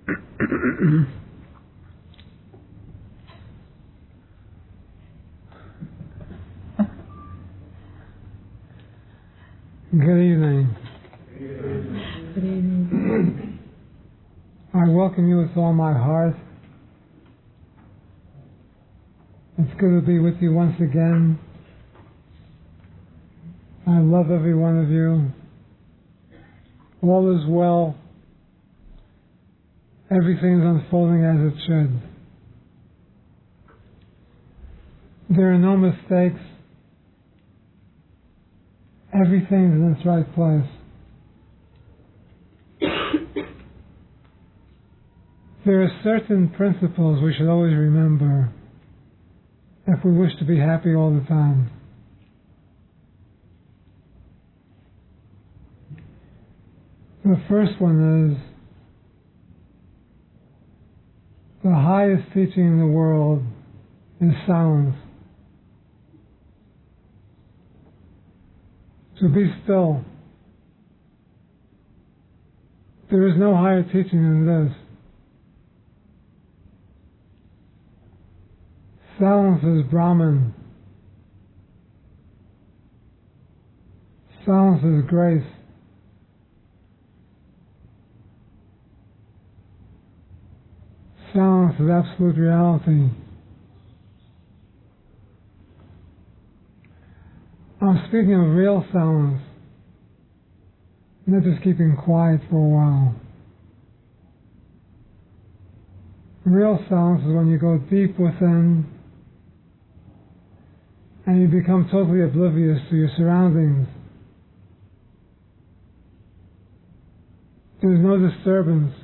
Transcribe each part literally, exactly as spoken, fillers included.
Good evening. Good evening. I welcome you with all my heart. It's good to be with you once again. I love every one of you. All is well. Everything is unfolding as it should. There are no mistakes. Everything is in its right place. There are certain principles we should always remember if we wish to be happy all the time. The first one is the highest teaching in the world is silence. So be still. There is no higher teaching than this. Silence is Brahman. Silence is grace. Silence is absolute reality. I'm speaking of real silence, not just keeping quiet for a while. Real silence is when you go deep within and you become totally oblivious to your surroundings. There's no disturbance.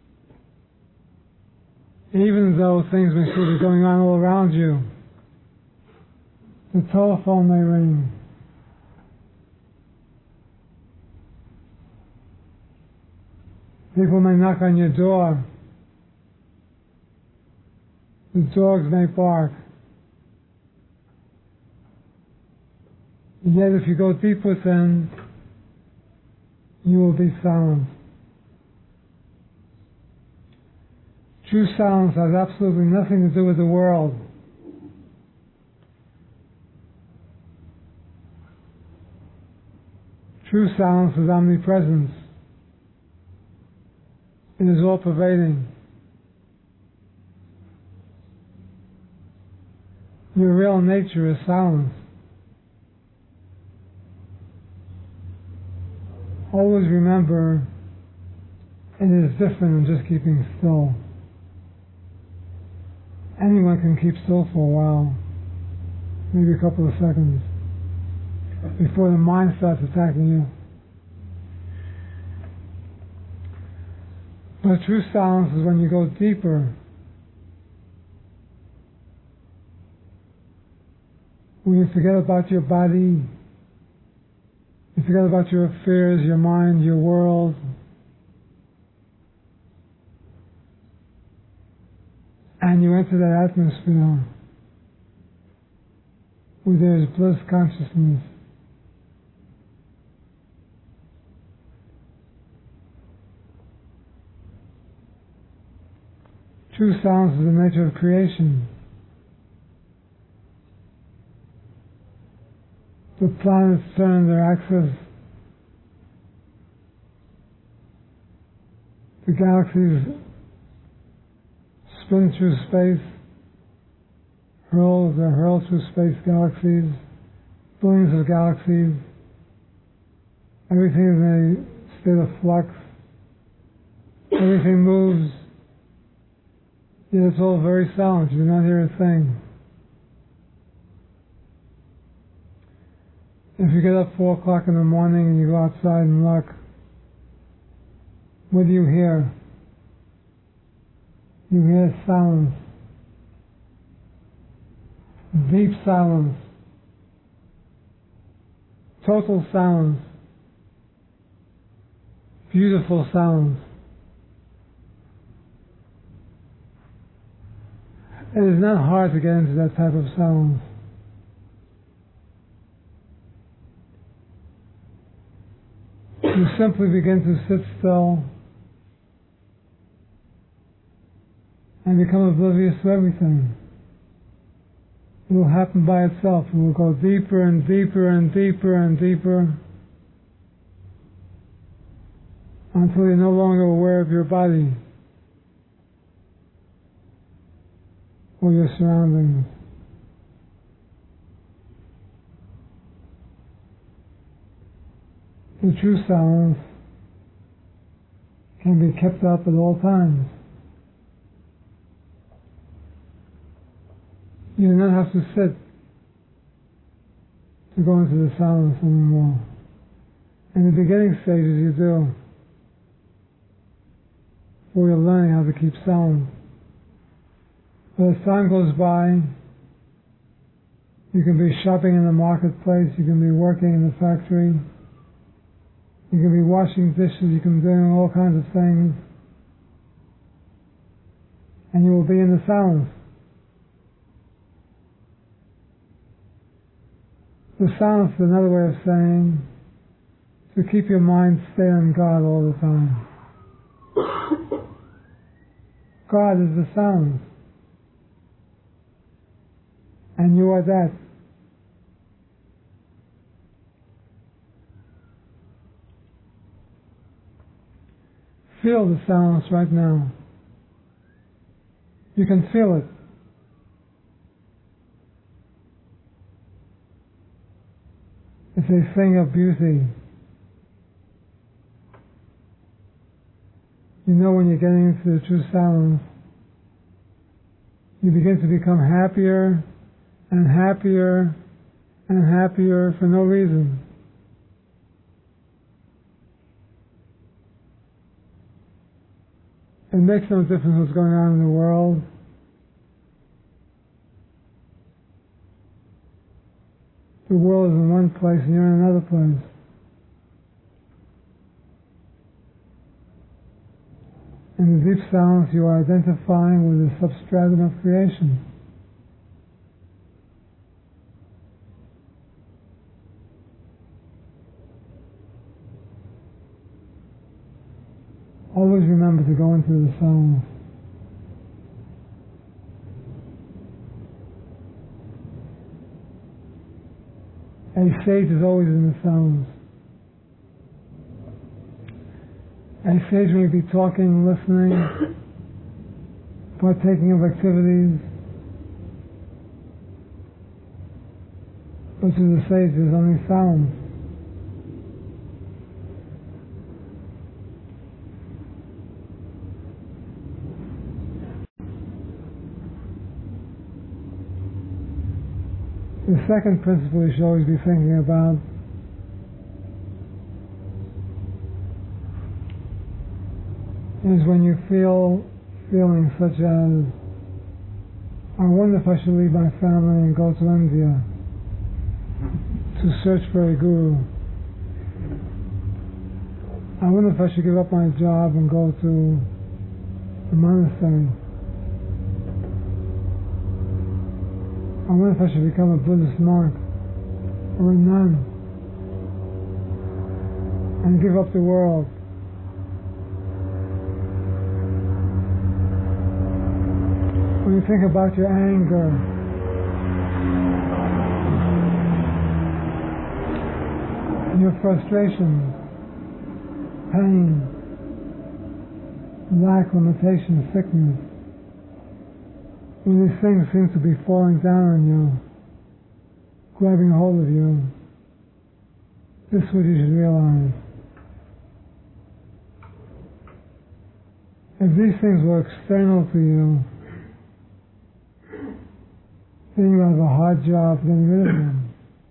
Even though things may still be going on all around you, the telephone may ring. People may knock on your door. The dogs may bark. Yet if you go deep within, you will be silent. True silence has absolutely nothing to do with the world. True silence is omnipresence. It is all-pervading. Your real nature is silence. Always remember, it is different than just keeping still. Anyone can keep still for a while, maybe a couple of seconds, before the mind starts attacking you. But true silence is when you go deeper, when you forget about your body, you forget about your affairs, your mind, your world. And you enter that atmosphere where there is bliss consciousness. True silence is the nature of creation. The planets turn their axis. The galaxies spin through space, hurl, they're hurled through space galaxies, billions of galaxies. Everything is in a state of flux. Everything moves. Yet it's all very silent. You do not hear a thing. If you get up four o'clock in the morning and you go outside and look, what do you hear? You hear silence. Deep silence. Total silence. Beautiful silence. It is not hard to get into that type of silence. You simply begin to sit still and become oblivious to everything. It will happen by itself. It will go deeper and deeper and deeper and deeper until you're no longer aware of your body or your surroundings. The true silence can be kept up at all times. You do not have to sit to go into the silence anymore. In the beginning stages you do, where you're learning how to keep silent. But as time goes by, you can be shopping in the marketplace, you can be working in the factory, you can be washing dishes, you can be doing all kinds of things, and you will be in the silence. The silence is another way of saying to keep your mind stay on God all the time. God is the silence, and you are that. Feel the silence right now. You can feel it. It's a thing of beauty. You know when you're getting into the true silence, you begin to become happier and happier and happier for no reason. It makes no difference what's going on in the world. The world is in one place and you're in another place. In the deep silence you are identifying with the substratum of creation. Always remember to go into the silence. A sage is always in the silence. A sage may be talking, listening, partaking of activities, but to the sage there's only silence. The second principle you should always be thinking about is when you feel feelings such as, I wonder if I should leave my family and go to India to search for a guru. I wonder if I should give up my job and go to a monastery. I wonder if I should become a Buddhist monk or a nun and give up the world. When you think about your anger, your frustration, pain, lack, limitation, sickness, when these things seem to be falling down on you, grabbing a hold of you, this is what you should realize. If these things were external to you, then you have a hard job getting rid of them.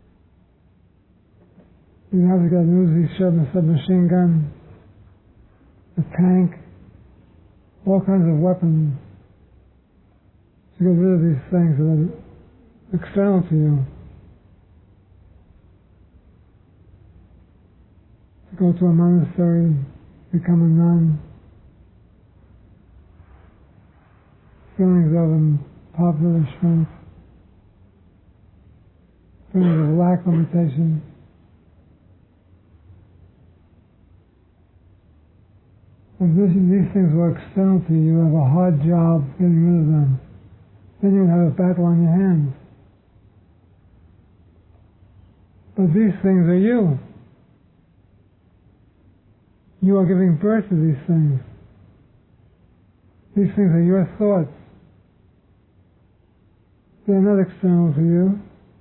You have to get an Uzi, a submachine gun, a tank, all kinds of weapons to get rid of these things that are external to you. To go to a monastery, become a nun, feelings of impoverishment, feelings of lack, limitation. If this, these things were external to you, you have a hard job getting rid of them. Then you would have a battle on your hands. But these things are you. You are giving birth to these things. These things are your thoughts. They're not external to you.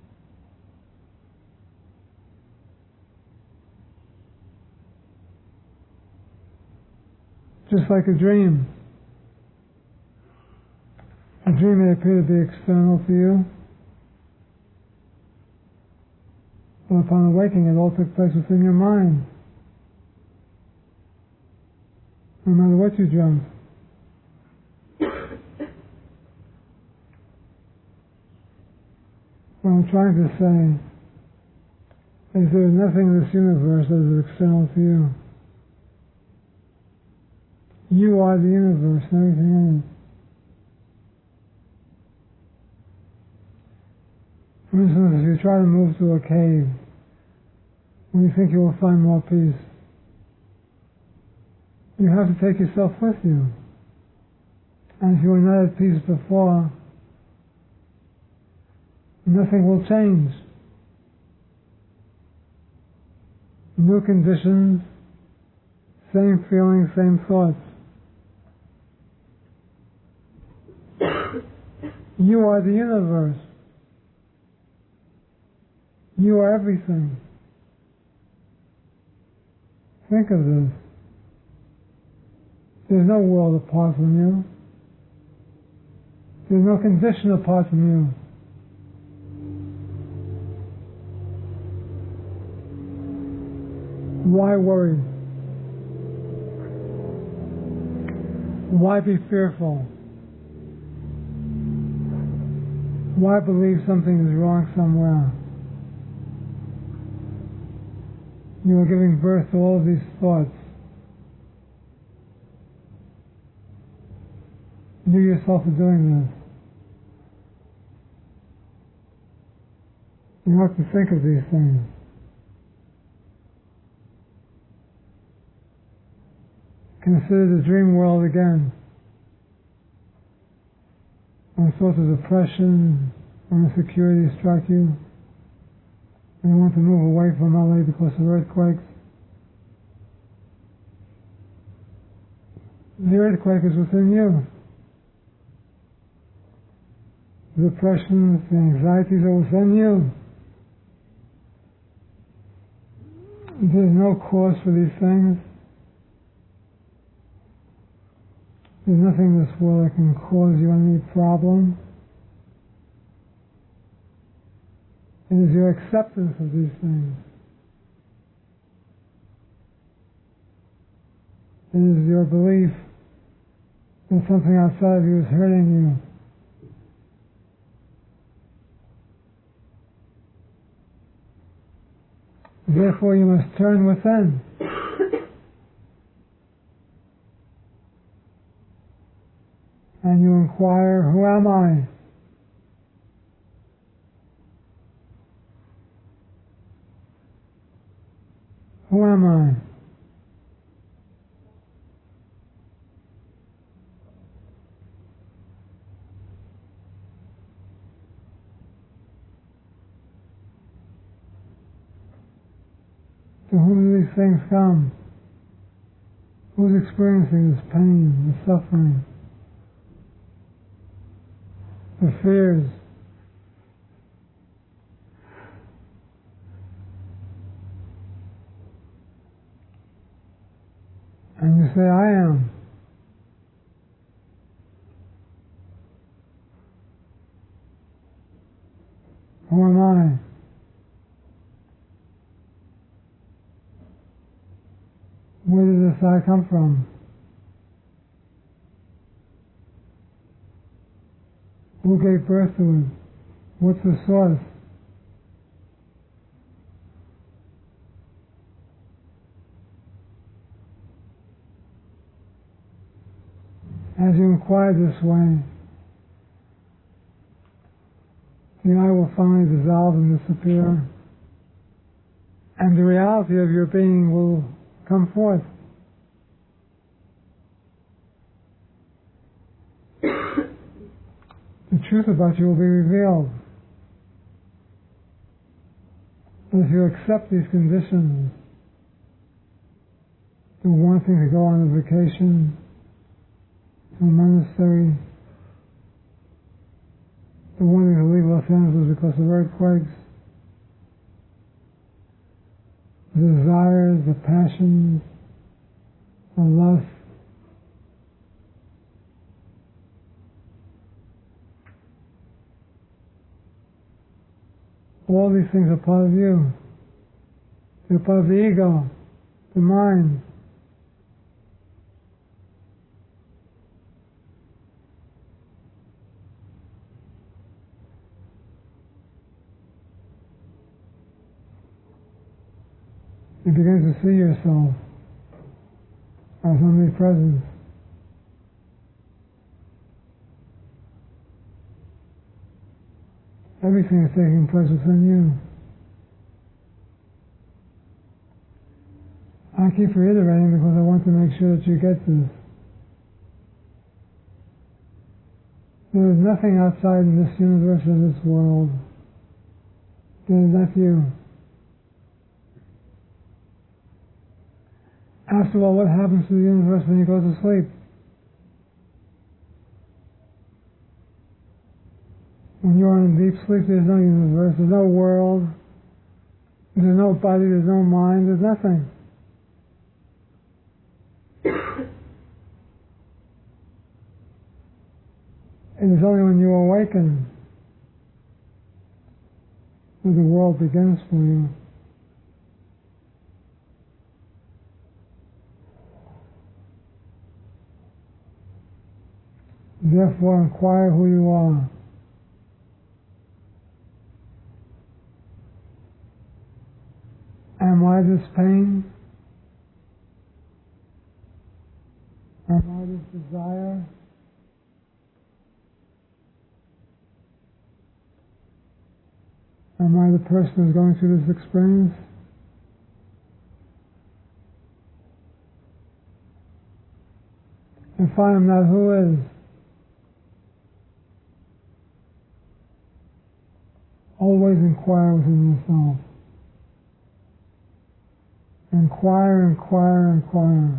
Just like a dream. A dream may appear to be external to you, but upon awakening it all took place within your mind. No matter what you dreamt. What I'm trying to say is there is nothing in this universe that is external to you. You are the universe and everything in it. For instance, if you try to move to a cave, when you think you will find more peace, you have to take yourself with you. And if you were not at peace before, nothing will change. New conditions, same feelings, same thoughts. You are the universe. You are everything. Think of this. There's no world apart from you. There's no condition apart from you. Why worry? Why be fearful? Why believe something is wrong somewhere? You are giving birth to all of these thoughts. You yourself are doing this. You have to think of these things. Consider the dream world again. When thoughts of depression or insecurity strike you, and you want to move away from L A because of earthquakes, the earthquake is within you. The depressions, the anxieties are within you. There's no cause for these things. There's nothing in this world that can cause you any problem. It is your acceptance of these things. It is your belief that something outside of you is hurting you. Therefore, you must turn within. And you inquire, who am I? Who am I? To whom do these things come? Who's experiencing this pain, this suffering? The fears. And you say, I am. Who am I? Where did this I come from? Who gave birth to it? What's the source? As you inquire this way, the I will finally dissolve and disappear, and the reality of your being will come forth. truth about you will be revealed. But if you accept these conditions, the wanting to go on a vacation to a monastery, the wanting to leave Los Angeles because of earthquakes, the desires, the passions, the lust, all these things are part of you. They're part of the ego, the mind. You begin to see yourself as omnipresent. Everything is taking place within you. I keep reiterating because I want to make sure that you get this. There is nothing outside in this universe or this world that is not you. After all, what happens to the universe when you go to sleep? When you're in deep sleep, there's no universe, there's no world, there's no body, there's no mind, there's nothing. It is only when you awaken that the world begins for you. Therefore, inquire who you are. Am I this pain? Am I this desire? Am I the person who's going through this experience? If I am not, who is? Always inquire within yourself. Inquire, inquire, inquire.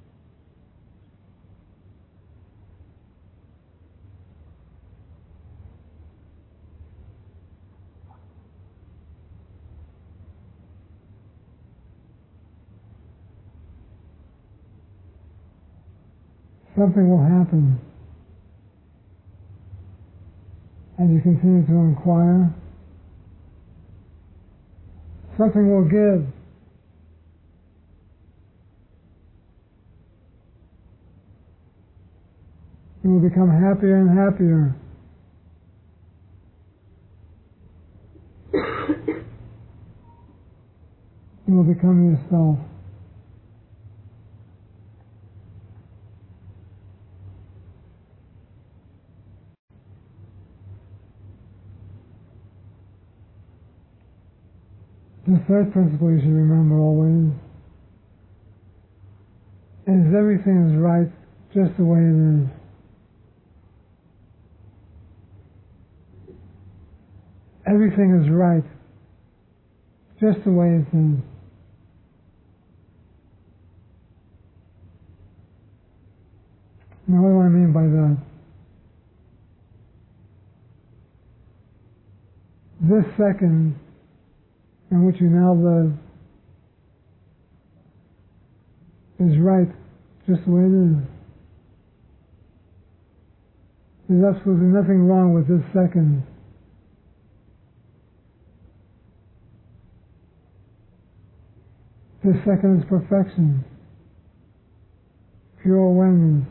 Something will happen as you continue to inquire. Something will give. You will become happier and happier. You will become yourself. The third principle you should remember always is everything is right just the way it is. Everything is right just the way it is. Now, what do I mean by that? This second in which you now live is right just the way it is. There's absolutely nothing wrong with this second. This second is perfection, pure awareness,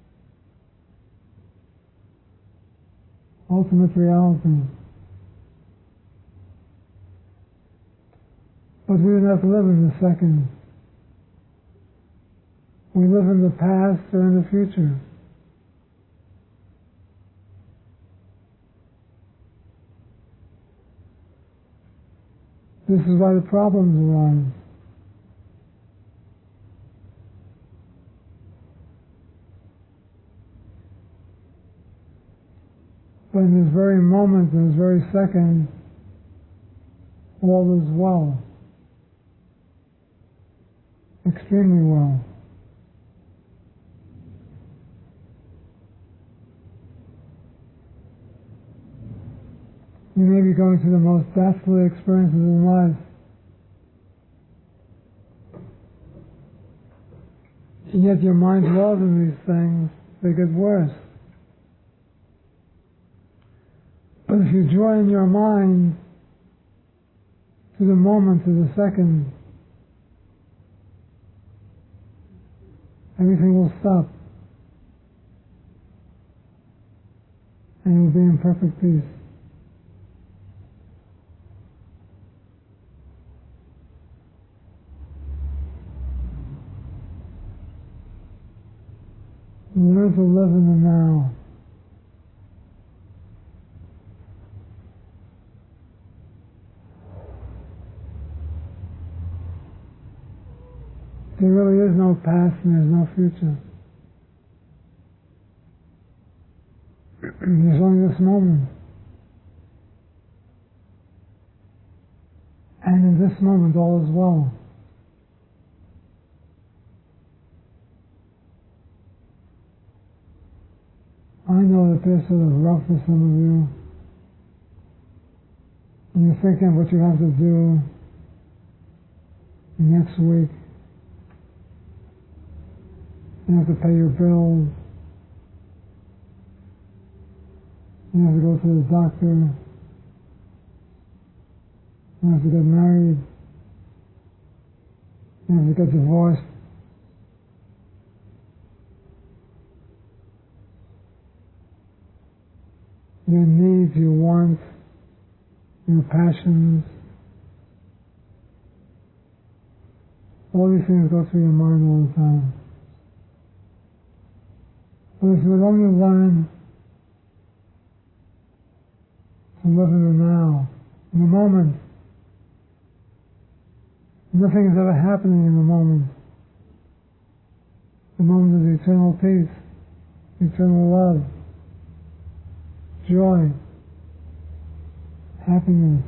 ultimate reality. But we do not live in the second. We live in the past or in the future. This is why the problems arise. But in this very moment, in this very second, all is well. Extremely well. You may be going through the most dastardly experiences in life. And yet your mind dwells in these things, they get worse. But if you join your mind to the moment, to the second, everything will stop. And you will be in perfect peace. Learn to live in the now. There really is no past and there's no future. There's only this moment. And in this moment all is well. I know that this is sort of rough for some of you. And you're thinking of what you have to do next week. You have to pay your bills. You have to go to the doctor. You have to get married. You have to get divorced. Your needs, your wants, your passions, all these things go through your mind all the time. But if you would only learn to live in the now, in the moment, nothing is ever happening in the moment. The moment is eternal peace, eternal love, joy, happiness.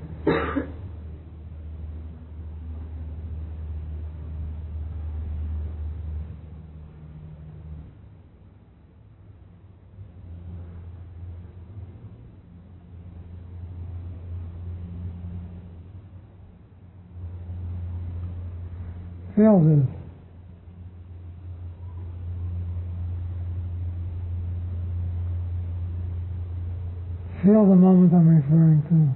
Feel this. Feel the moment I'm referring to.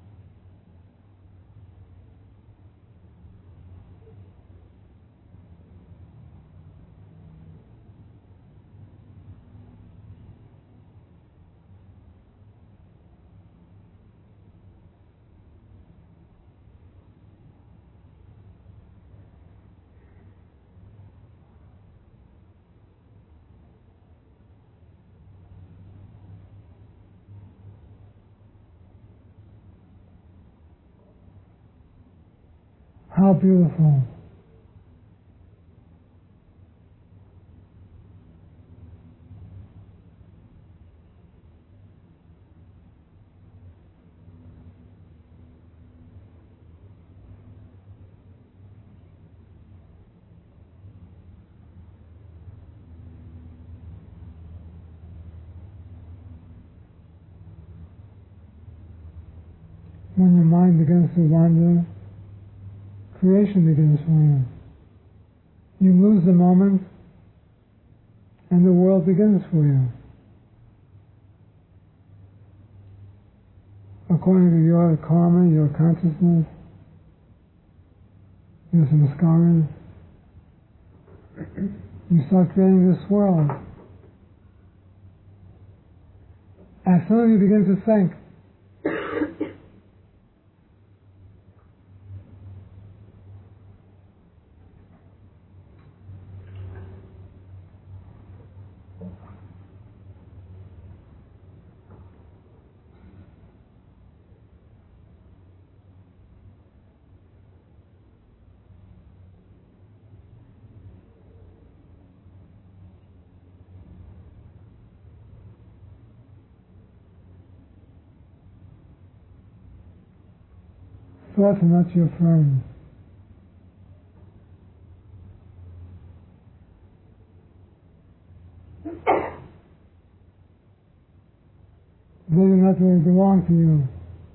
How beautiful. When your mind begins to wander, creation begins for you. You lose the moment, and the world begins for you. According to your karma, your consciousness, your samskaras, you start creating this world. As soon as you begin to think, thoughts are not your friend. They do not really belong to you.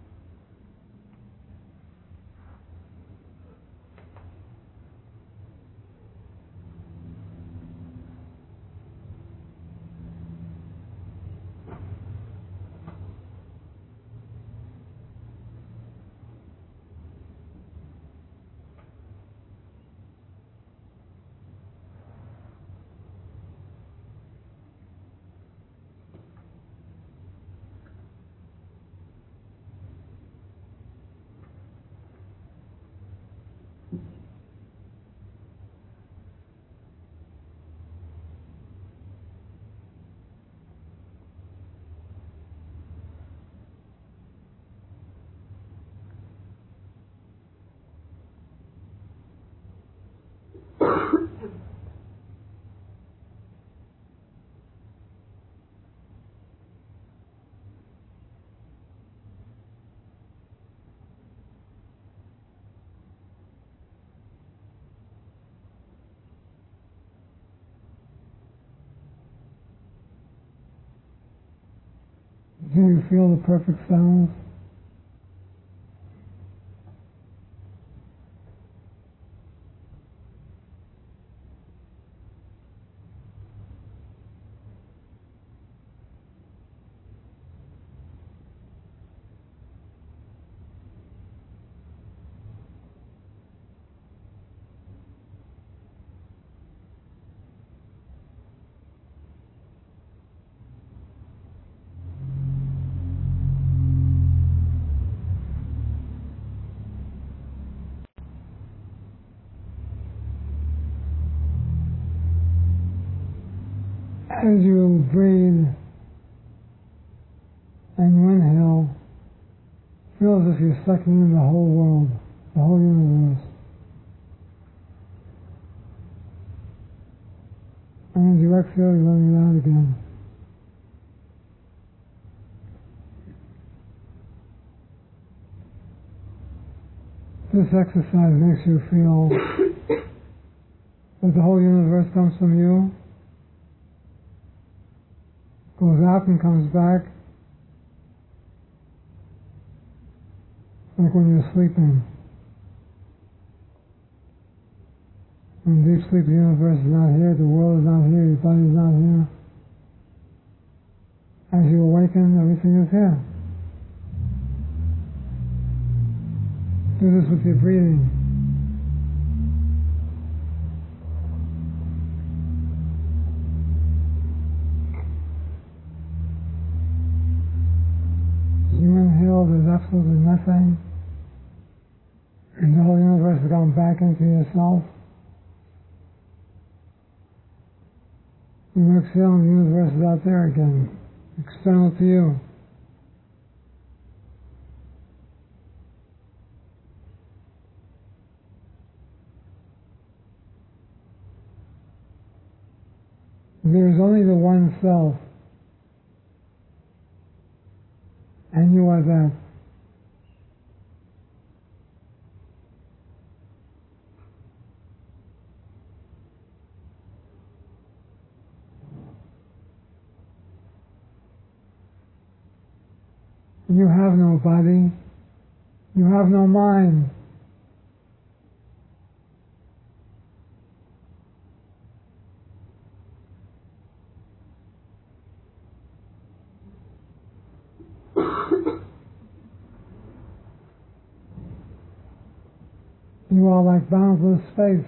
Do you feel the perfect silence? As you breathe and you inhale, feel as if you're sucking in the whole world, the whole universe. And as you exhale, you're letting it out again. This exercise makes you feel that the whole universe comes from you, goes out and comes back, like when you're sleeping. In deep sleep, the universe is not here, the world is not here, your body is not here. As you awaken, everything is here. Do this with your breathing. You inhale, there's absolutely nothing, and the whole universe is going back into yourself. You exhale, and the universe is out there again, external to you. There is only the one self, and you are that. You have no body, you have no mind. You are like boundless space.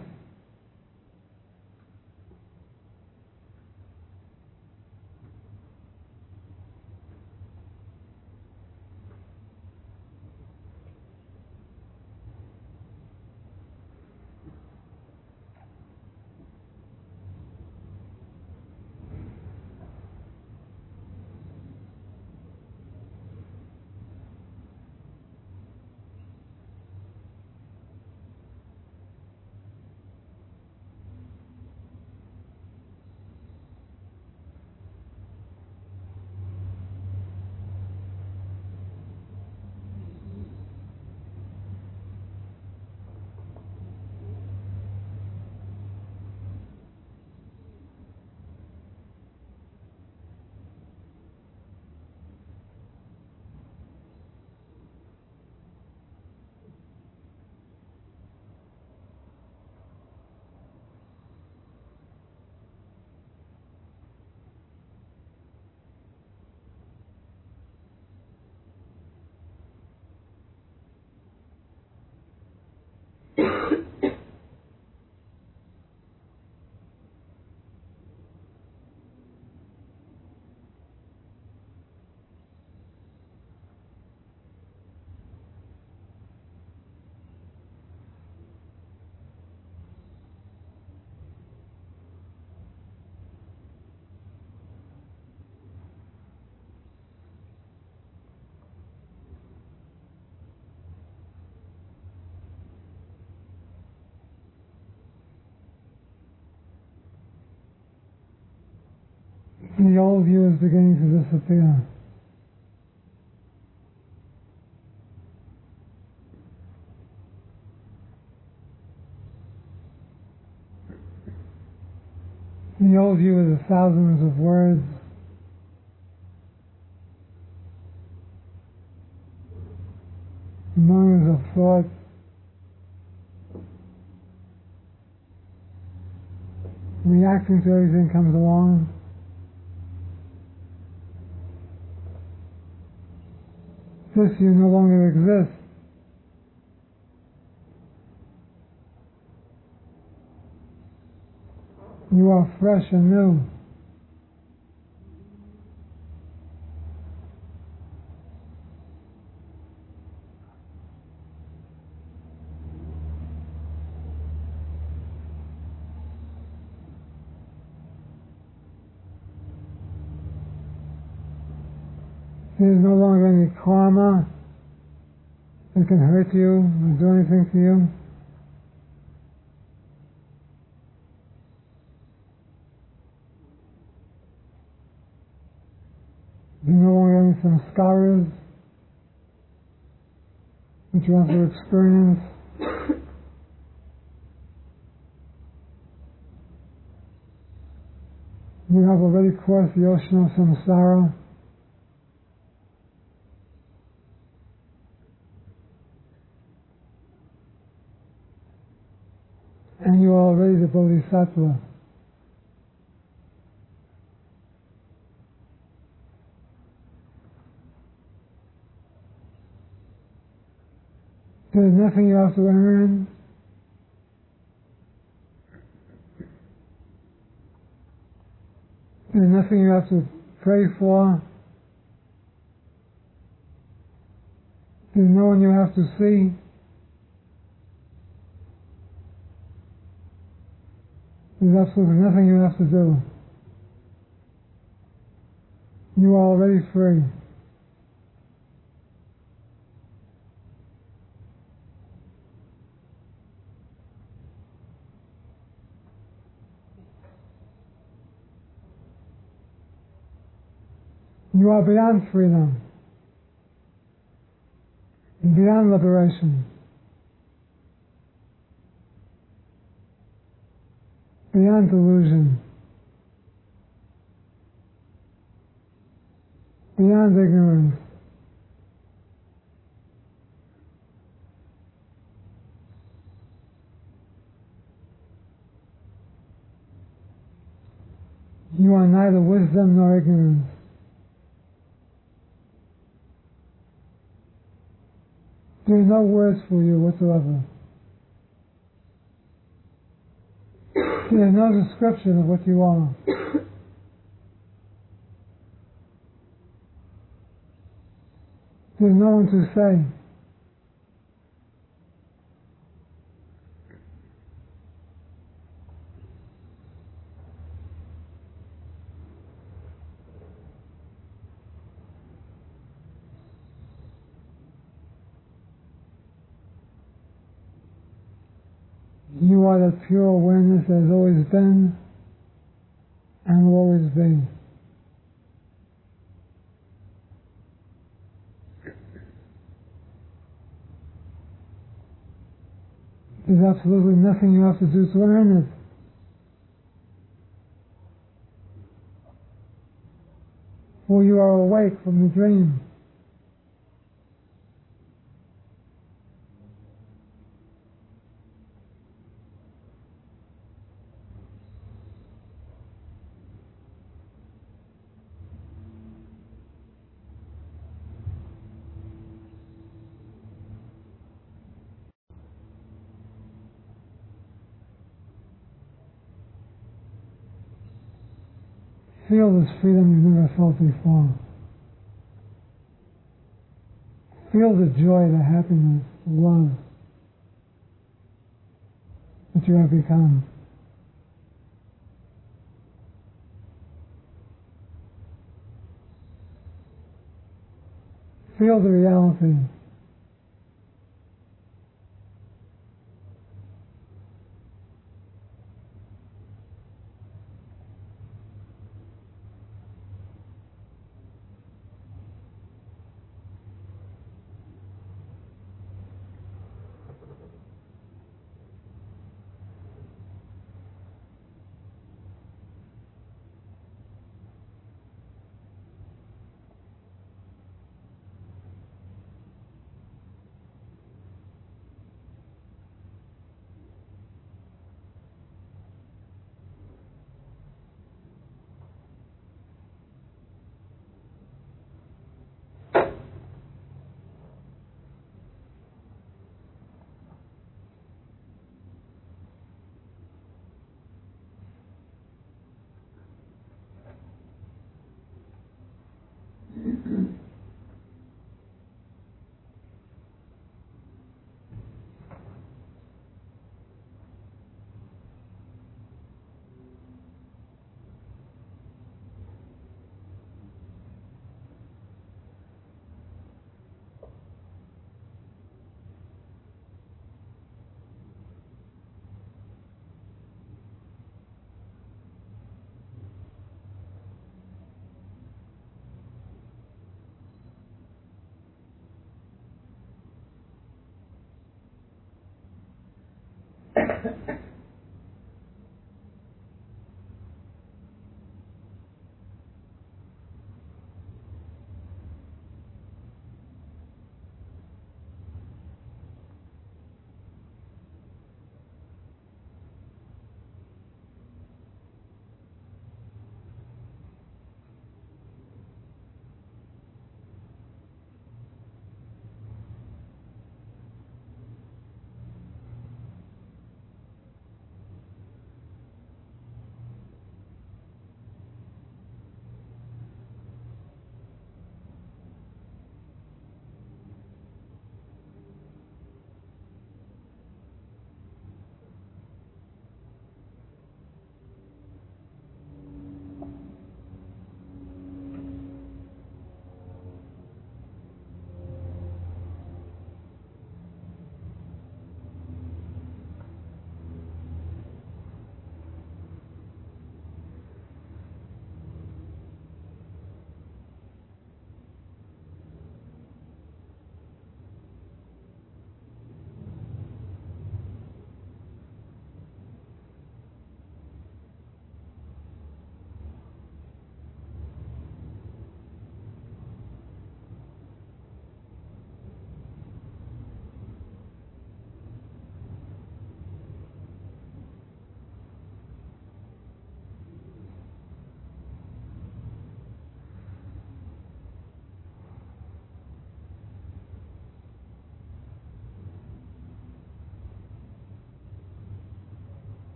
The old you is beginning to disappear. The old you is the thousands of words, millions of thoughts, reacting to everything comes along. This you no longer exists. You are fresh and new. There is no longer any karma that can hurt you or do anything to you. There are no longer any samskaras which you have to experience. You have already crossed the ocean of samsara. And you are already the Bodhisattva. There's nothing you have to earn. There's nothing you have to pray for. There's no one you have to see. There's absolutely nothing you have to do. You are already free. You are beyond freedom, beyond liberation, beyond delusion, beyond ignorance. You are neither wisdom nor ignorance. There are no words for you whatsoever. There is no description of what you are. There's no one to say. You are that pure awareness that has always been and will always be. There's absolutely nothing you have to do to earn it. For you are awake from the dream. Feel this freedom you've never felt before. Feel the joy, the happiness, the love that you have become. Feel the reality.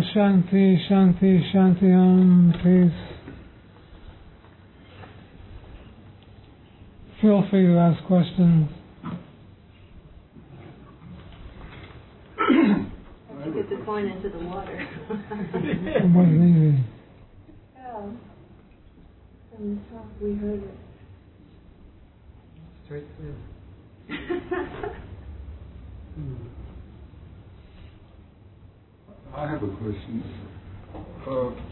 Shanti, Shanti, Shanti, Om, peace. Feel free to ask questions. I took the coin into the water. It wasn't easy. Yeah. From the top, we heard it. Straight through. I have a question. Uh,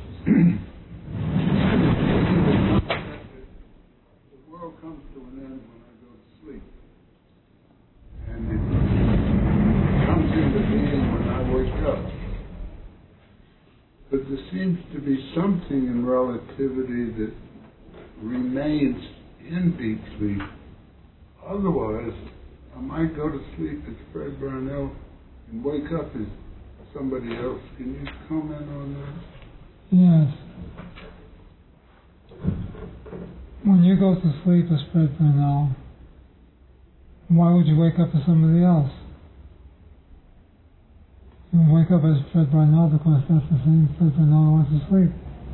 the world comes to an end when I go to sleep, and it comes into being when I wake up. But there seems to be something in relativity that remains in deep sleep. Otherwise, I might go to sleep as Fred Brownell and wake up as somebody else. Can you comment on that? Yes. When you go to sleep as Fred Brownell, why would you wake up as somebody else? You wake up as Fred Brownell because that's the same Fred Brownell who wants to sleep.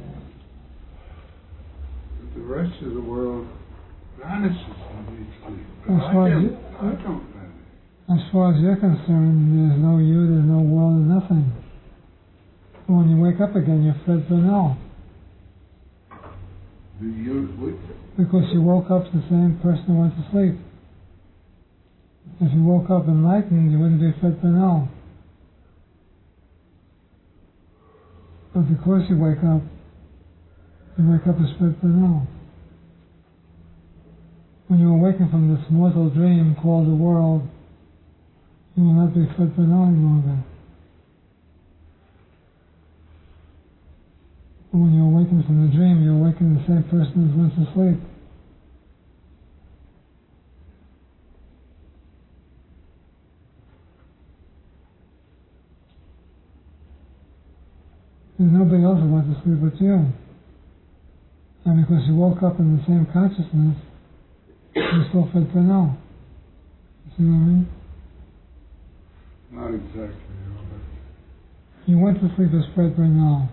But the rest of the world vanishes in deep sleep. But As I, far as don't, you- I don't vanish. As far as you're concerned, there's no you, there's no world, and nothing. But when you wake up again, you're Fred Brownell. Do you, what, Because you woke up the same person who went to sleep. If you woke up enlightened, you wouldn't be Fred Brownell. But because you wake up, you wake up as Fred Brownell. When you awaken from this mortal dream called the world, you will not be Fred Brownell any longer. But when you awaken from the dream, you awaken the same person who went to sleep. There's nobody else who went to sleep but you. And because you woke up in the same consciousness, you're still Fred Brownell. You see what I mean? not exactly, Albert. You went to sleep as Fred Brownell.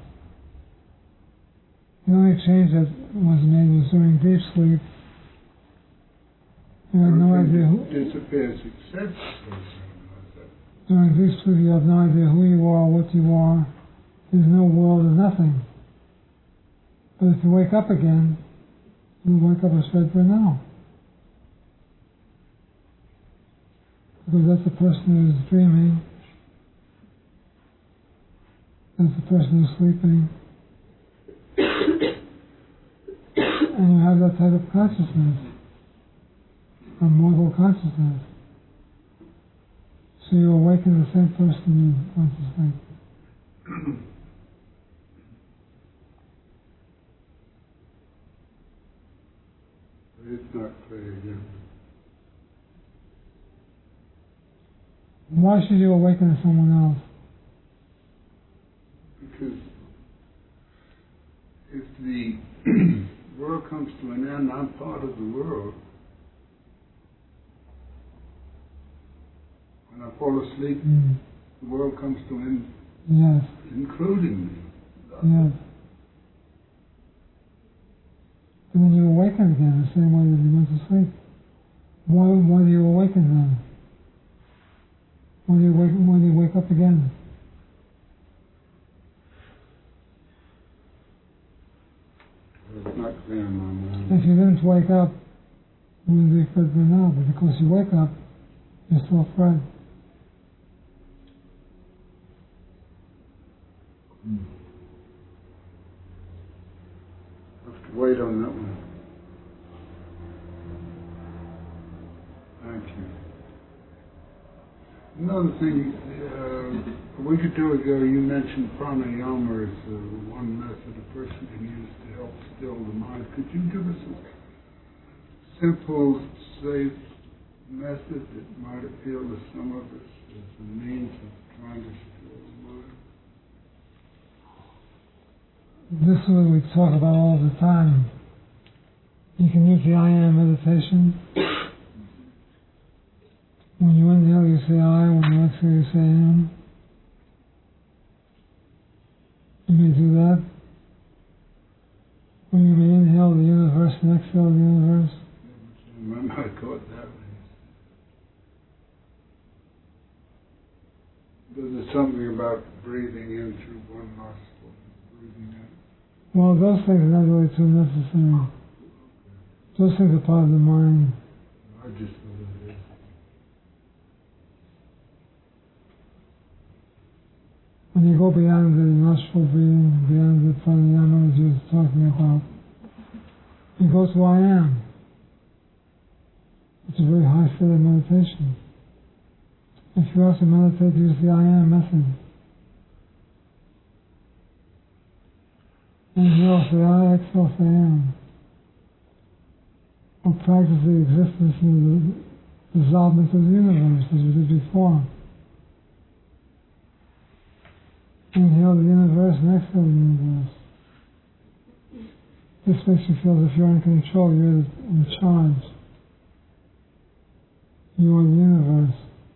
The only change that was made was during deep sleep. You had no idea who. Disappears except for that. During deep sleep, you have no idea who you are, what you are. There's no world or nothing. But if you wake up again, you wake up as Fred Brownell. Because that's the person who's dreaming. That's the person who's sleeping. And you have that type of consciousness, a mortal consciousness. So you awaken the same person who went to sleep. It's not clear again. Why should you awaken as someone else? Because if the world comes to an end, I'm part of the world. When I fall asleep, Mm. the world comes to an end, Yes, including me. yes. But then you awaken again the same way that you went to sleep. Why, why do you awaken then? Why do you wake, why do you wake up again? It's not clear in my mind. If you didn't wake up, you wouldn't be Fred Brownell, but because you wake up, you're still Fred. Hmm. I have to wait on that one. Thank you. Another thing, uh, a week or two ago you mentioned pranayama as uh, one method a person can use to help still the mind. Could you give us a simple, safe method that might appeal to some of us as a means of trying to still the mind? This is what we talk about all the time. You can use the I am meditation. When you inhale, you say I. When you exhale, you say am. may do that. When you may inhale the universe and exhale the universe. Remember, I caught that one. There's something about breathing in through one nostril, breathing out. Well, those things are not really too necessary. Those things are part of the mind. I just know it is. When you go beyond the nostril breathing, beyond the pranayama as you were talking about, you go to I am. It's a very high state of meditation. If you have to meditate, use the I am method. Inhale, say I, exhale, say I am. Or practice the existence and the dissolvement of the universe as we did before. Inhale the universe and exhale the universe. This makes you feel as if you're in control, you're in charge. You are the universe.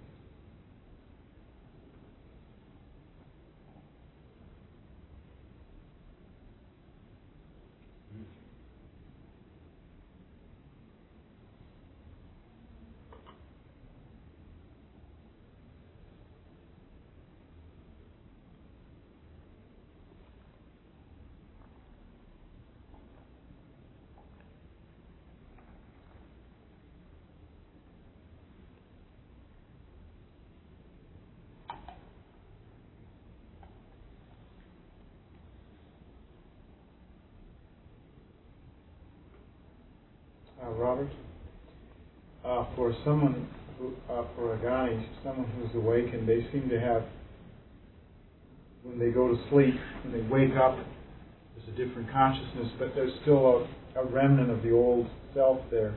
Uh, Robert, uh, for someone, who, uh, for a Ghani, someone who's awakened, they seem to have, when they go to sleep, when they wake up, there's a different consciousness, but there's still a, a remnant of the old self there,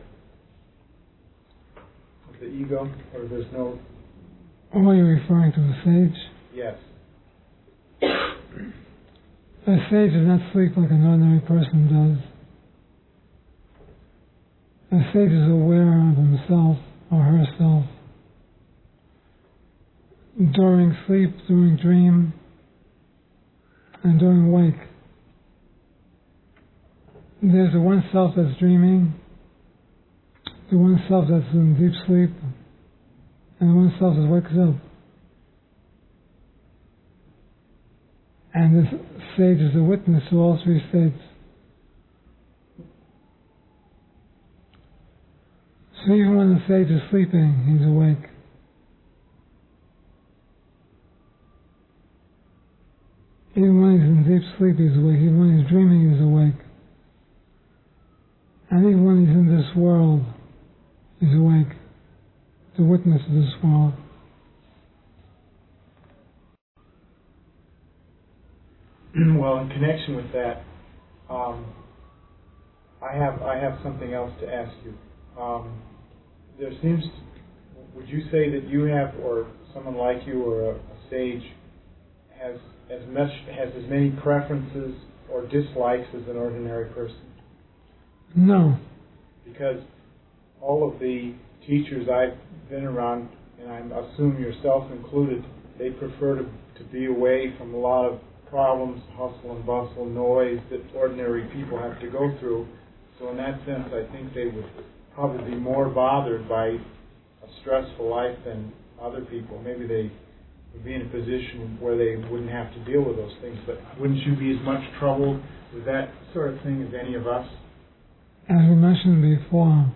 of the ego, or there's no... Oh, are you referring to the sage? Yes. A sage does not sleep like an ordinary person does. A sage is aware of himself or herself during sleep, during dream, and during wake. There's the one self that's dreaming, the one self that's in deep sleep, and the one self that wakes up. And this sage is a witness to all three states. So even when the sage is sleeping, he's awake. Even when he's in deep sleep, he's awake. Even when he's dreaming, he's awake. And even when he's in this world, he's awake. The witness of this world. Well, in connection with that, um, I have I have something else to ask you. Um, there seems, would you say that you have, or someone like you, or a, a sage, has as much has as many preferences or dislikes as an ordinary person? No. Because all of the teachers I've been around, and I assume yourself included, they prefer to, to be away from a lot of problems, hustle and bustle, noise that ordinary people have to go through. So in that sense, I think they would probably be more bothered by a stressful life than other people. Maybe they would be in a position where they wouldn't have to deal with those things. But wouldn't you be as much trouble with that sort of thing as any of us? As we mentioned before,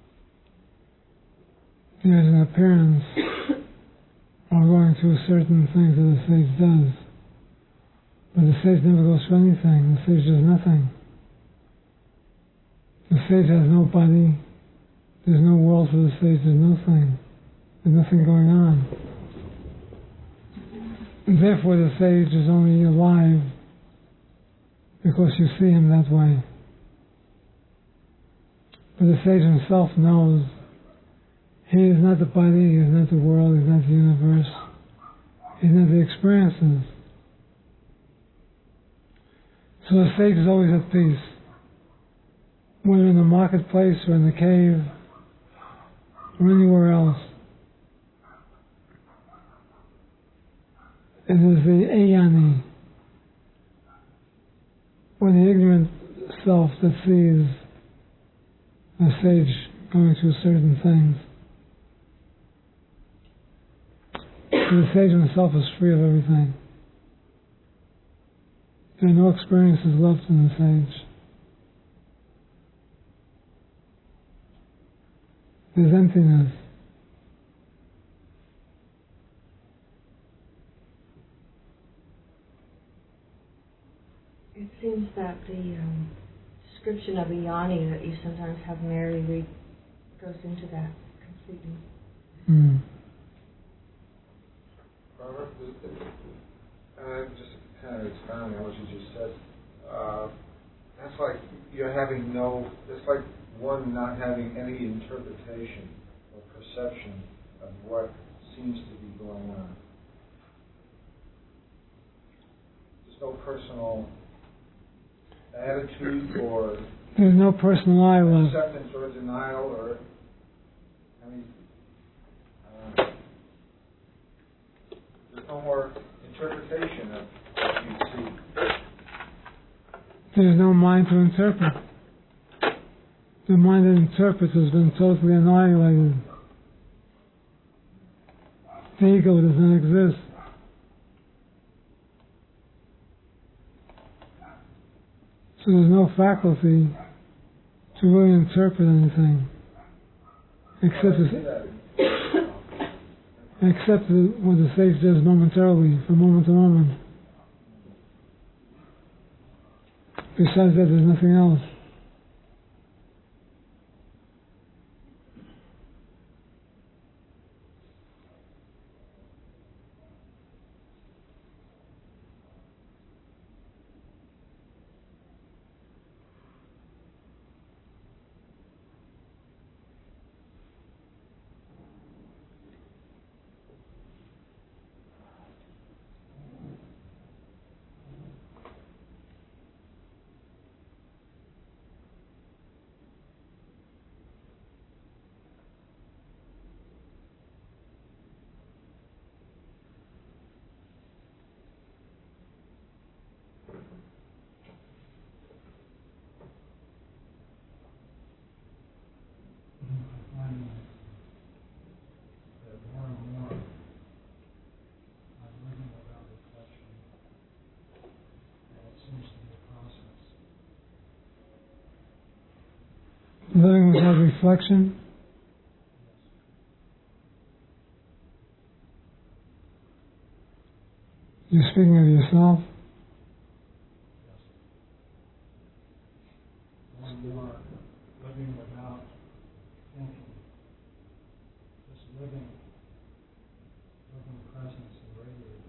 there's an appearance of going through certain things that the sage does. But the sage never goes through anything. The sage does nothing. The sage has no body. There's no world for the sage. There's nothing. There's nothing going on. And therefore the sage is only alive because you see him that way. But the sage himself knows he is not the body, he is not the world, he is not the universe, he is not the experiences. So the sage is always at peace. Whether in the marketplace or in the cave or anywhere else. It is the ayani, or the ignorant self that sees a sage going through certain things. The sage himself is free of everything. There are no experiences left in the sage. There's emptiness. It seems that the um, description of a yoni that you sometimes have Mary read goes into that completely. Mm. Robert, uh, just kind of expounding on what you just said, uh, that's like you're having no, it's like one not having any interpretation or perception of what seems to be going on. There's no personal attitude or There's no personal I left. acceptance or denial or, I mean, uh, there's no more interpretation of what you see. There's no mind to interpret. The mind that interprets has been totally annihilated. The ego does not exist. So there's no faculty to really interpret anything, except the, except the, what the sage does momentarily, from moment to moment. Besides that, there's nothing else. Living without reflection. You're speaking of yourself. Living without thinking. Just living, living presence and radiating.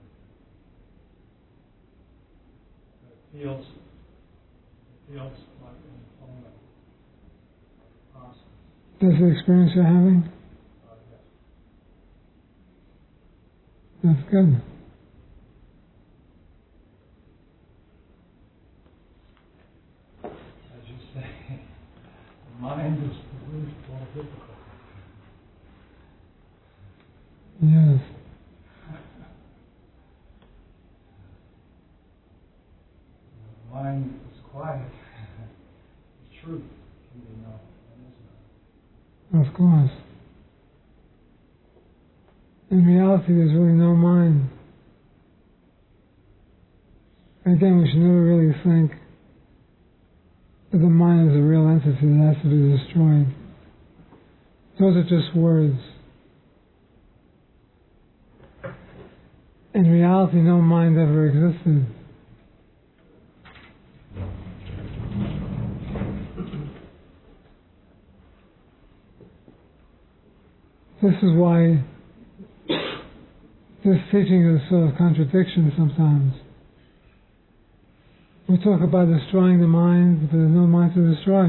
It feels, it feels like an employment process. That's the experience you're having? Uh, yes. That's good. As you say, the mind is the root of all difficulty. Yes. The mind is quiet. The truth can be known and is known. Of course. In reality, there's really no mind. Again, we should never really think that the mind is a real entity that has to be destroyed. Those are just words. In reality, no mind ever existed. This is why this teaching is sort of contradiction sometimes. We talk about destroying the mind, but there's no mind to destroy.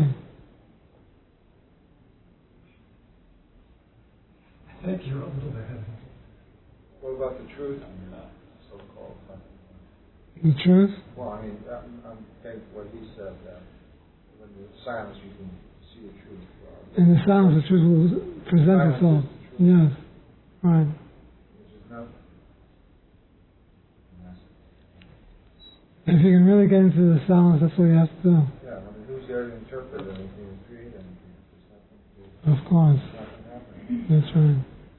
I think you're a little ahead. What about the truth? So-called. The truth? Well, I mean, I'm, I'm thinking what he said, that when the silence you can see the truth. Uh, In the silence, the truth will present itself. Yes, right. Which is nothing. If you can really get into the silence, that's what you have to do. Yeah, I mean, who's there to interpret anything and create anything? There's nothing to, Of course. nothing happening. That's right.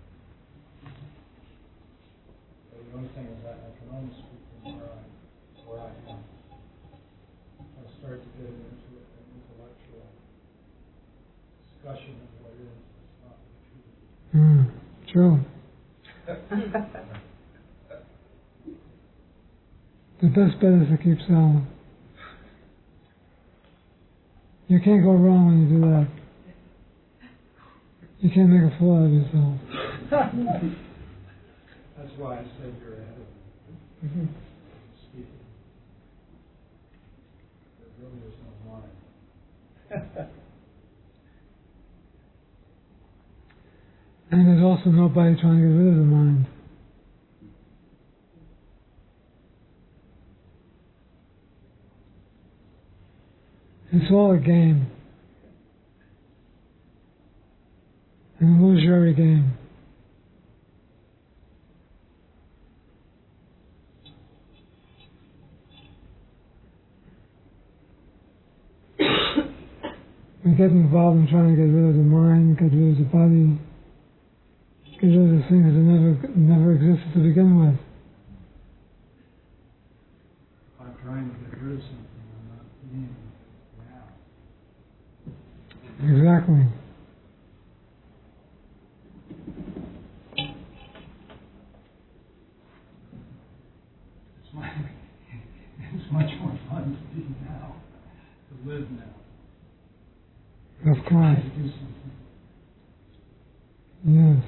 So the only thing is that I can only speak from where I, where I am. I start to get into an intellectual discussion of what is, it's not the truth. Mm, true. The best bet is to keep silent. You can't go wrong when you do that. You can't make a fool out of yourself. That's why I said you're ahead of me. Mm-hmm. Speaking. There really is no mind. And there's also nobody trying to get rid of the mind. It's all a game. An illusory game. We get involved in trying to get rid of the mind, get rid of the body, get rid of the things that never never existed to begin with. I'm trying to get rid of something, I'm not being now. Exactly. It's, my, it's much more fun to be now, to live now. Of course. To do something. Yes.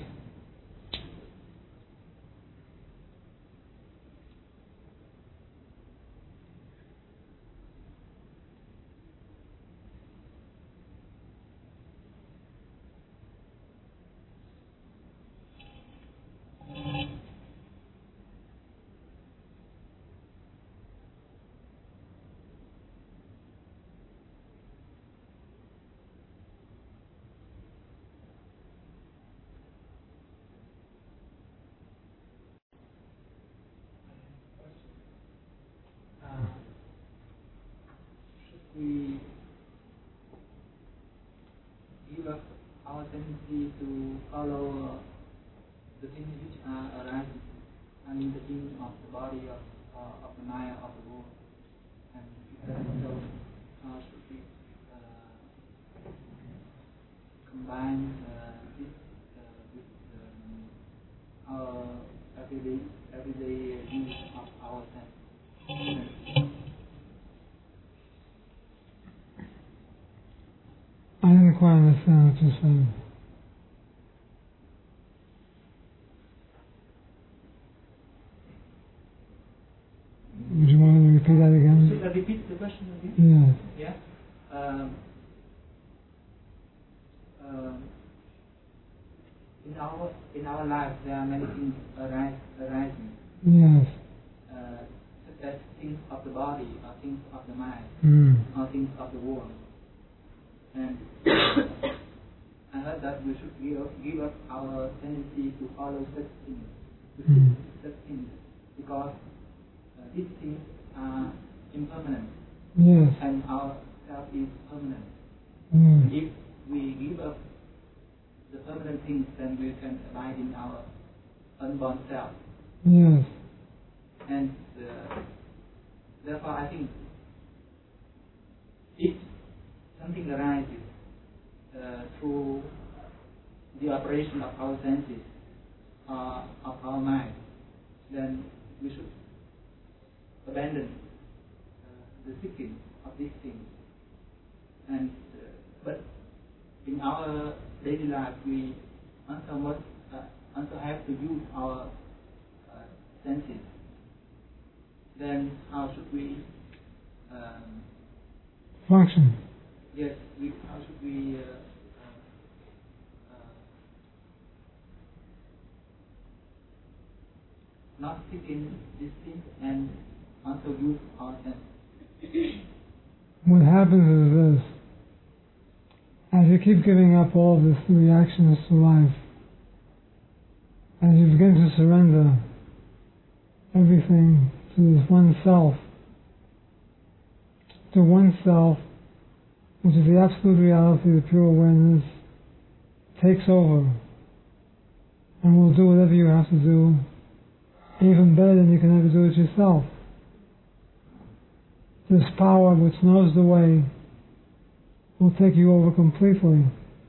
We give up our tendency to follow uh, the things which are arising and in the being of the body, of, uh, of the mind, of the world. And so, uh, should we uh, combine uh, this uh, with um, our everyday, everyday use of our sense? I didn't quite understand what you're saying. Would you want to repeat that again? Should I repeat the question again? Yes. Yeah. Um, um, in our in our life, there are many things arise, arising. Yes. Uh, such as things of the body, or things of the mind, Mm. or things of the world. And I heard that we should give up, give up our tendency to follow such things, to seek Mm. such things, because uh, these things are impermanent, Yes. and our self is permanent. Mm. If we give up the permanent things, then we can abide in our unborn self. Yes. And uh, therefore, I think if something arises uh, through the operation of our senses, uh, of our mind, then we should abandon uh, the seeking of these things. And uh, but in our daily life, we also must uh, also have to use our uh, senses. Then how should we um, Function. yes, we, how should we uh, uh, uh, not seek in these things and also use our senses? What happens is this. As you keep giving up all of this reactions to life, as you begin to surrender everything to this one self, to oneself, which is the absolute reality, the pure awareness, takes over and will do whatever you have to do, even better than you can ever do it yourself. This power which knows the way will take you over completely,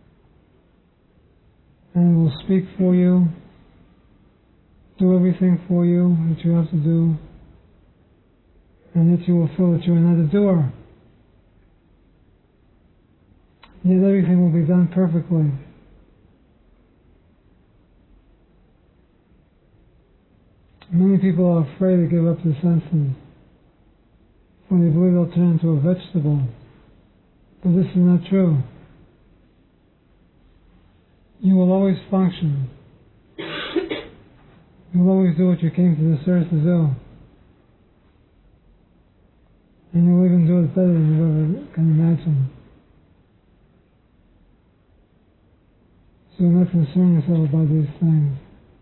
and it will speak for you, do everything for you that you have to do, and that you will feel that you're not a doer. Yet everything will be done perfectly. Many people are afraid to give up their senses, for they believe they'll turn into a vegetable. But this is not true. You will always function. You will always do what you came to this earth to do. And you'll even do it better than you ever can imagine. So do not concern yourself about these things.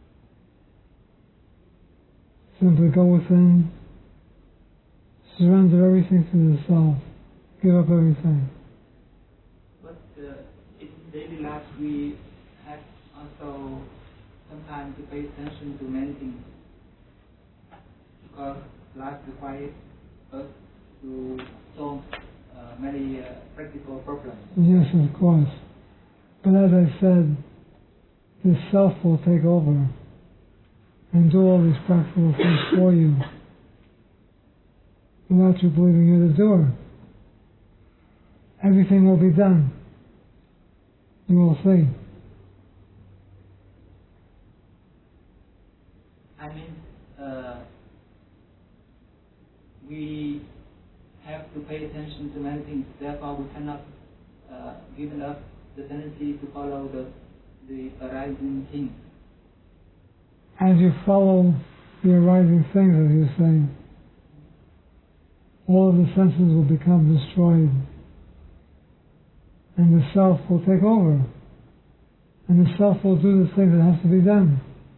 Simply go within, surrender everything to the self, give up everything. But uh, in daily life we have also sometimes to pay attention to many things, because life requires us to solve uh, many uh, practical problems. Yes, of course. But as I said, the self will take over and do all these practical things for you without you believing you're the doer. Everything will be done. You will see. I mean, uh, we have to pay attention to many things, therefore we cannot uh, give up the tendency to follow the, the arising things. As you follow the arising things, as you say, all of the senses will become destroyed, and the self will take over, and the self will do the thing that has to be done.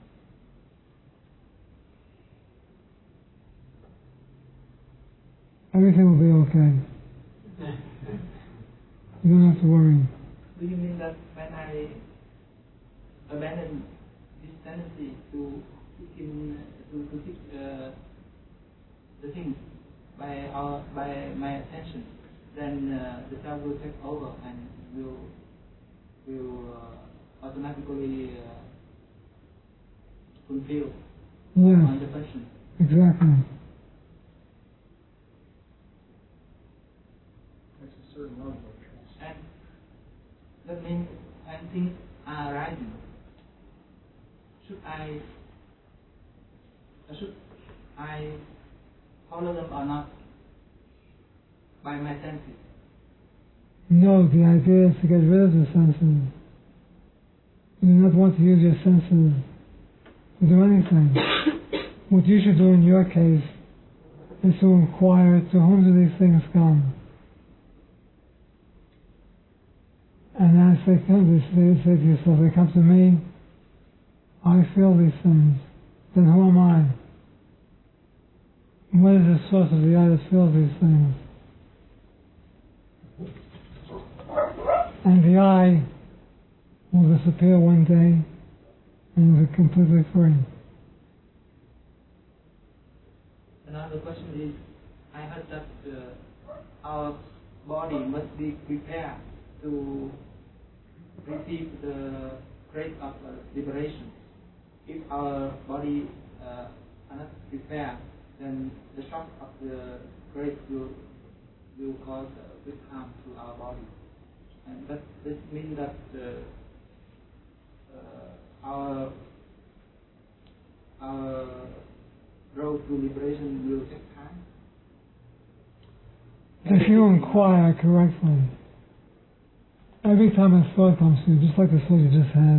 Everything will be okay. You don't have to worry. Do you mean that when I abandon this tendency to seek in, to, to seek uh, the things by our by my attention, then uh, the self will take over and will will uh, automatically uh, fulfill Yes, on the function. exactly. That's a certain level of trust. And that means when things are arising, should I should I follow them or not by my senses? No, the idea is to get rid of the senses. You do not want to use your senses to do anything. What you should do in your case is to inquire, to whom do these things come? And as they come, they say, say to yourself, they come to me, I feel these things. Then who am I? What is the source of the I that feels these things? And the I will disappear one day and will be completely free. Another question is, I heard that uh, our body must be prepared to receive the grace of uh, liberation. If our body uh, are not prepared, then the shock of the grace will will cause uh, great harm to our body. And does this mean that uh, uh, our our road to liberation will take time? If you inquire correctly, every time a thought comes to you, just like the thought you just had,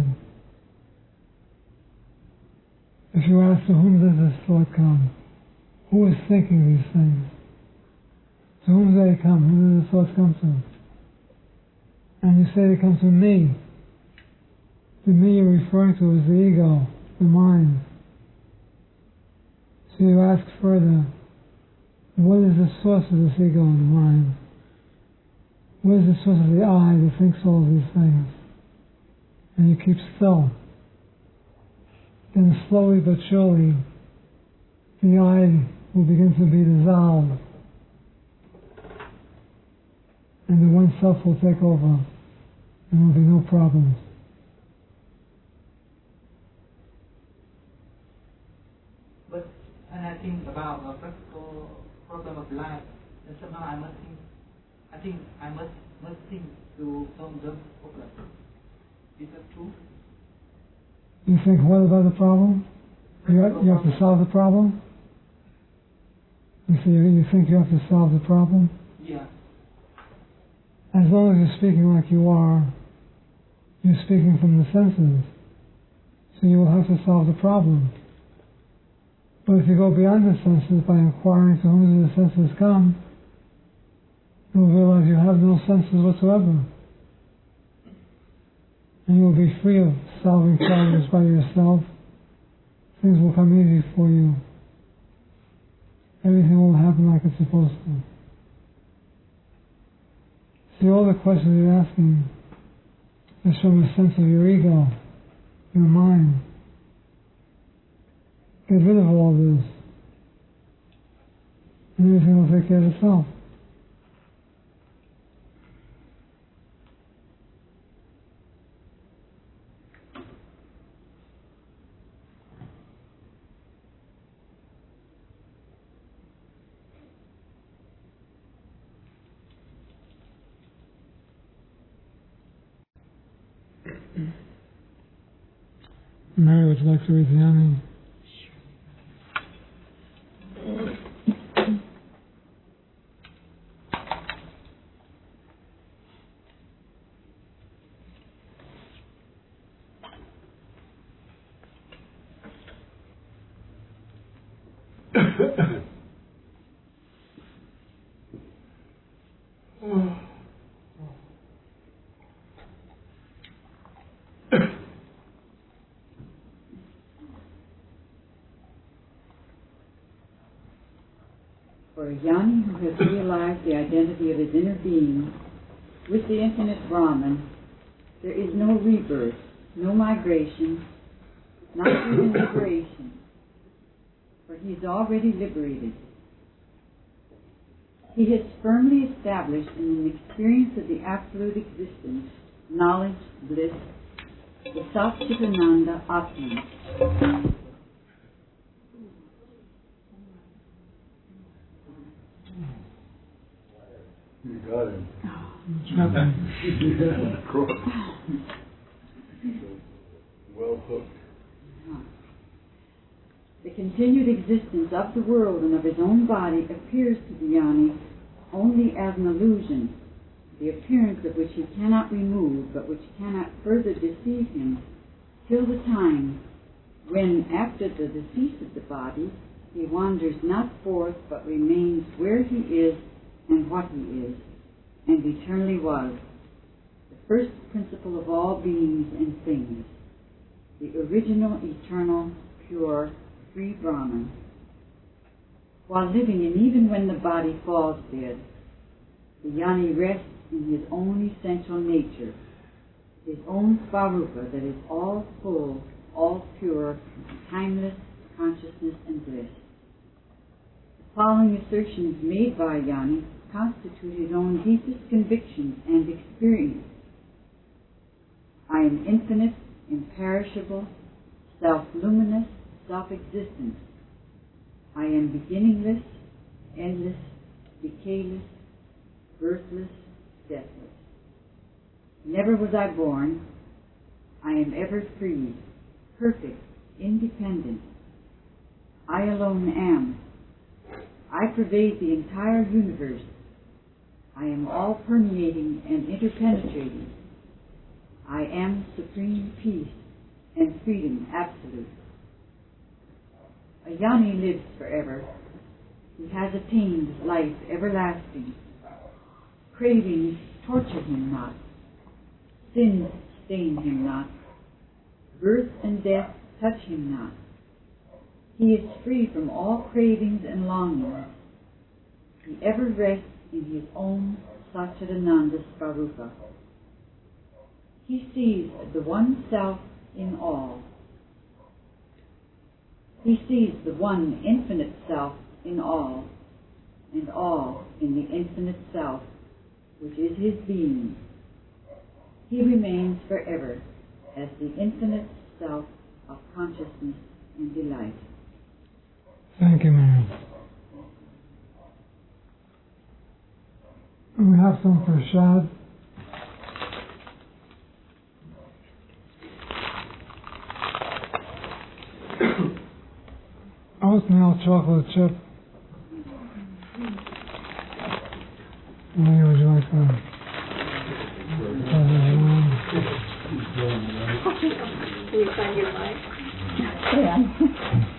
if you ask to whom does this thought come, who is thinking these things, to whom do they come, who do the thoughts come to? And you say they come to me. The me you're referring to is the ego, the mind. So you ask further, what is the source of this ego in the mind? Where's the source of the I that thinks all of these things? And you keep still. Then slowly but surely, the I will begin to be dissolved. And the one self will take over. And there will be no problems. But when I think about a practical problem of life, then somehow I must think, I think I must, must think to solve the problem. Is that true? You think what about the problem? You have, you have to solve the problem? You see, you think you have to solve the problem? Yeah. As long as you're speaking like you are, you're speaking from the senses. So you will have to solve the problem. But if you go beyond the senses by inquiring to whom do the senses come, you'll realize you have no senses whatsoever. And you'll be free of solving problems by yourself. Things will come easy for you. Everything will happen like it's supposed to. See, all the questions you're asking is from a sense of your ego, your mind. Get rid of all this, and everything will take care of itself. Mary, would you like to read the Yanni? For a Jnani who has realized the identity of his inner being with the infinite Brahman, there is no rebirth, no migration, not even liberation, for he is already liberated. He has firmly established in an experience of the absolute existence, knowledge, bliss, the Satchitananda Atman. You got him. Yeah, of course. Well hooked. The continued existence of the world and of his own body appears to the Jnani only as an illusion, the appearance of which he cannot remove, but which cannot further deceive him, till the time when, after the decease of the body, he wanders not forth, but remains where he is and what he is, and eternally was, the first principle of all beings and things, the original, eternal, pure, free Brahman. While living, and even when the body falls dead, the Jnani rests in his own essential nature, his own Svarupa that is all full, all pure, timeless consciousness and bliss. The following assertions made by Jnani constitute his own deepest convictions and experience. I am infinite, imperishable, self-luminous, self-existent. I am beginningless, endless, decayless, birthless, deathless. Never was I born. I am ever free, perfect, independent. I alone am. I pervade the entire universe. I am all-permeating and interpenetrating. I am supreme peace and freedom absolute. A Jnani lives forever. He has attained life everlasting. Cravings torture him not. Sins stain him not. Birth and death touch him not. He is free from all cravings and longings. He ever rests in his own Satchidananda Swarupa. He sees the one self in all. He sees the one infinite self in all, and all in the infinite self, which is his being. He remains forever as the infinite self of consciousness and delight. Thank you, Mary. We have some prasad. Oatmeal chocolate chip. Mary, would you like that? Can you find your mic? Yeah.